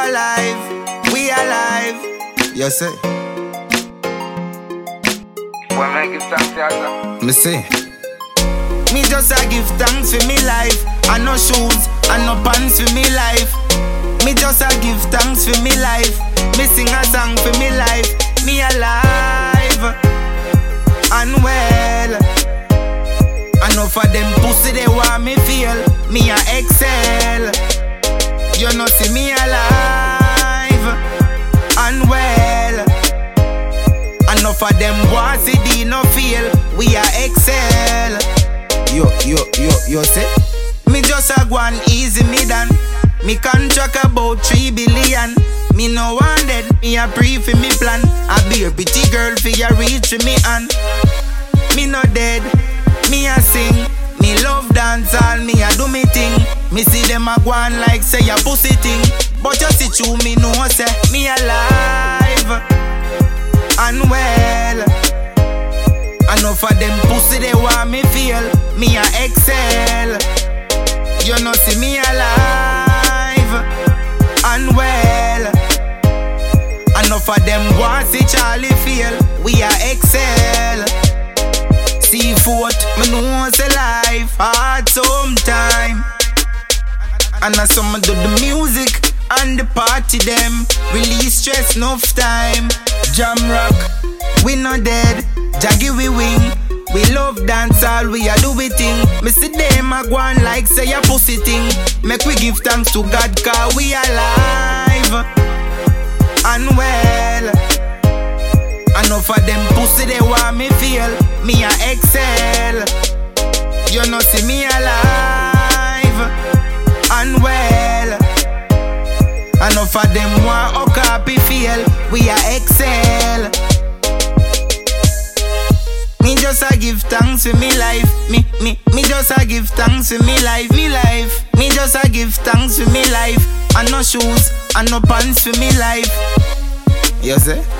alive, we alive. You say? When I give thanks to Allah, Me say. Me just a give thanks for me life. I no shoes, I no pants for me life. Me just a give thanks for me life. Me sing a song for me life. Me alive and well. I know for them pussy they want me feel. Me a excel. You know see me alive and well. I know for them want see they no feel. We a excel. Yo say. Me just a go on easy me done. Me contract about 3 billion. Me no want dead, me a pray for me plan. I be a pretty girl for ya reach for me and me no dead, me a sing. Me love dance all, me a do me thing. Me see them a go on like say a pussy thing. But you see through me know say me alive and well. I know for them pussy they want me feel. Me a excel. You know see me alive and well. I know for them want see Charlie feel. We are excel. See foot, me know it's a life hard sometime. And I some do the music and the party them. Release stress enough time. Jam rock, we no dead. Jaggy we wing. We love dance all, we a do we thing. Me see them a go on like say a pussy thing. Make we give thanks to God cause we alive and well. I know for them pussy they want me feel. Me a excel. You know see me alive and well. I know for them want a copy feel. We a excel. Me just a give thanks for me life. Me just a give thanks for me life. Me life. Me just a give thanks for me life. And no shoes, and no pants for me life. You see?